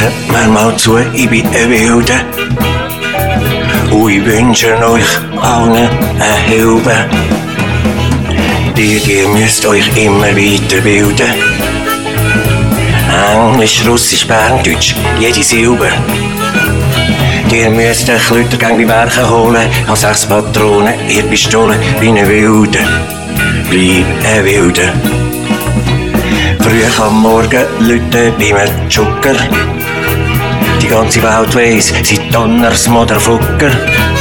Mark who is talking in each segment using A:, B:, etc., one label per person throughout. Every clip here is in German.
A: mir mal zu, ich bin ein Wilder. Und ich wünsche euch allen eine Hilfe. Ihr müsst euch immer weiterbilden. Englisch, Russisch, Berndeutsch, jede Silbe. Ihr müsst euch Lütergang bei Werken holen, an 6 Patronen, ihr Pistole, wie ein Wilder. Bleib ein Wilder. Früh am Morgen Leute beim Zucker. Die ganze Welt weiss, sie Donners Motherfucker.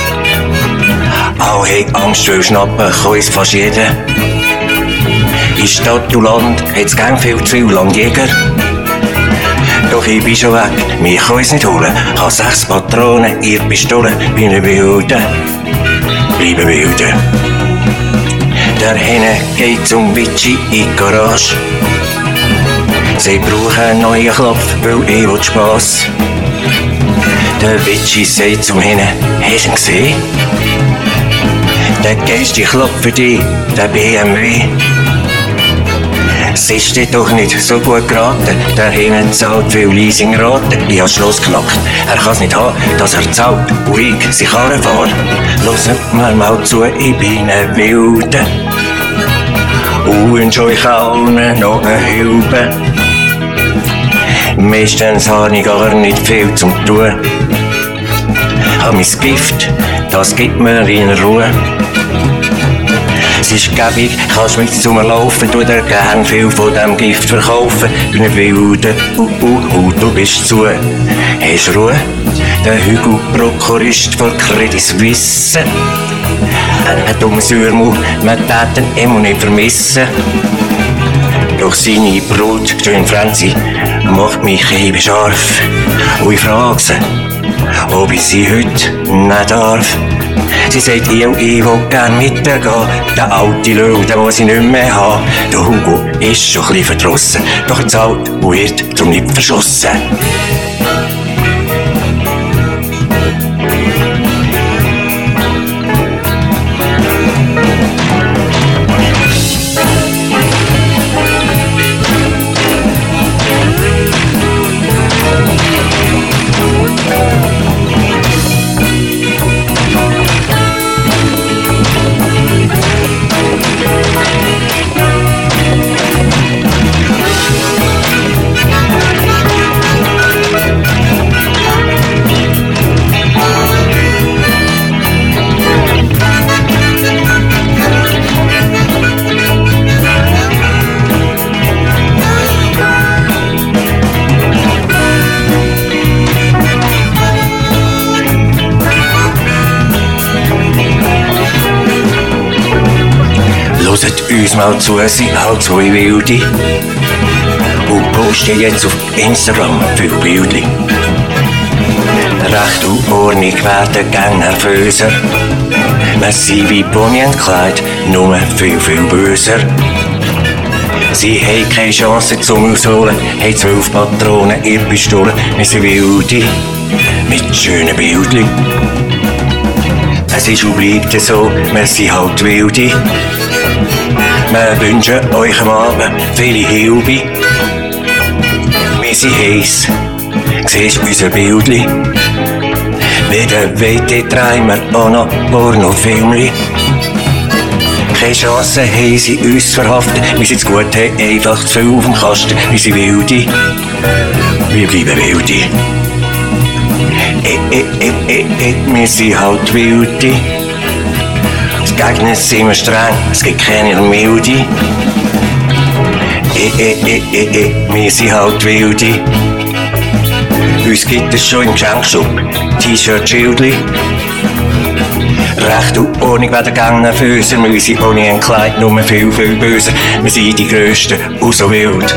A: Alle haben Angst, weil schnappen kann es fast jeder. In Stadt und Land hat's gern viel zu viel Landjäger. Doch ich bin schon weg, mich kann es nicht holen. Habe 6 Patronen, ihr Pistole, bin ein Wilder. Bleibe Wilder. Der Henne geht zum Witschi in die Garage. Sie brauchen einen neuen Klopf, weil ich will Spass. Der Witschi sagt zum Henne, hast du ihn gesehen? Der geilste Klopf für dich, der BMW. Es ist dir doch nicht so gut geraten, der Henne zahlt viel Leasingraten. Ich hab Schluss knackt, er kann's nicht haben, dass er zahlt und ich sie Karren fahr. Hört mir mal zu, ich bin ein Wilder. Und wünsche euch allen noch eine Hilfe. Meistens habe ich gar nicht viel zum tun. Hab mein Gift, das gibt mir in Ruhe. Es ist gäbig, kannst mit zum Laufen, tu dir gern viel von dem Gift verkaufen. Bin ein Wilder, du bist zu. Hast Ruhe? Der Hugo Prokurist von Credit Suisse. Ein dummer Säurmau, man täten immer nicht vermissen. Doch seine Brut, schön Franzi, macht mich eben scharf. Und ich frage sie, ob ich sie heute nicht darf. Sie sagt, ich will gern mit ihr gehen. Der alte Löw, den muss ich nicht mehr haben. Der Hugo ist schon ein bisschen verdrossen, doch er zahlt und wird darum nicht verschossen. Hört uns mal zu, sind halt zwei Wilde und posten jetzt auf Instagram viel Bildchen. Recht und Ordnung werden gern nervöser. Wir sind wie Bonnie und Clyde, nur viel, viel böser. Sie haben keine Chance zum Ausholen, haben 12 Patronen, ihr Pistole. Wir sind Wilde mit schönen Bildchen. Es ist und bleibt so, wir sind halt Wilde. Wir wünschen euch am Abend viele Hilfe. Wir sind heiss, siehst du unser Bildli? Wenn ihr wollt, drehen wir auch noch Pornofilmli. Keine Chance haben sie uns verhaftet, wir sind gut, haben einfach zu viel auf dem Kasten. Wir sind Wilde, wir bleiben Wilde. Wir sind halt Wilde. Die Gegner sind immer streng, es gibt keine Milde. Wir sind halt Wilde. Uns gibt es schon im Geschenkshop T-Shirt, Schildli. Recht und Ordnung werden gern nervöser. Wir sind ohne ein Kleid nur viel, viel böser. Wir sind die Grössten und so wild.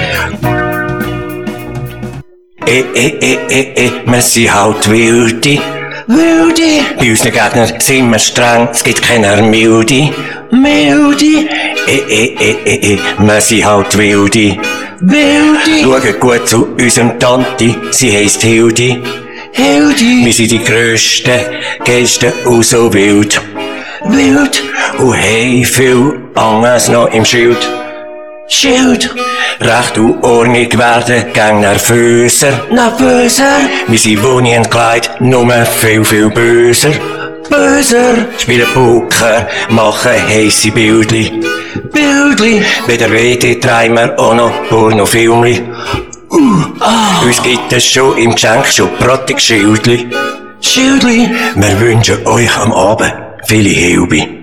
A: Wir sind halt Wilde. Wilde. Bei unseren Gegnern sind wir streng, es gibt keine Milde. Milde. Wir sind halt Wilde. Wilde. Schaut gut zu unserem Tante, sie heisst Hilde. Hilde. Wir sind die Grössten, Geisten und so wild. Wild. Und haben viel Angst noch im Schild. Schild. Recht und Ordnung werden gang nervöser. Wir sind Boni entkleidet, nur viel, viel böser. Spielen Poker, machen heisse Bildli. Bei der WD treiben wir auch noch Pornofilmli. Uns gibt es schon im Geschenk schon prottig Schildli. Wir wünschen euch am Abend viele Hilfe.